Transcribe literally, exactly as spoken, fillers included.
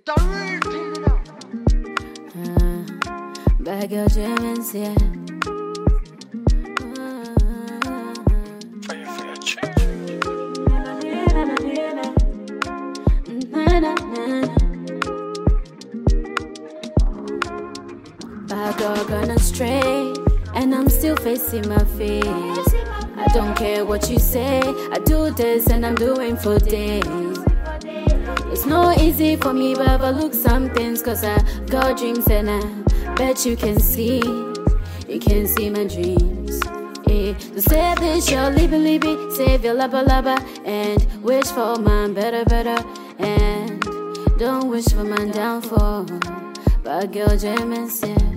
The real thing, you know. Uh, bad girl Germans, yeah. Fire, fire, check. Bad girl gone astray, and I'm still facing my fears. I don't care what you say, I do this and I'm doing for days. It's not easy for me, but I look some things, cause I got dreams and I bet you can see, you can see my dreams. Eh. So save this, your libby libby, save your laba laba, and wish for mine better better, and don't wish for mine downfall. Bad girl Germans, yeah.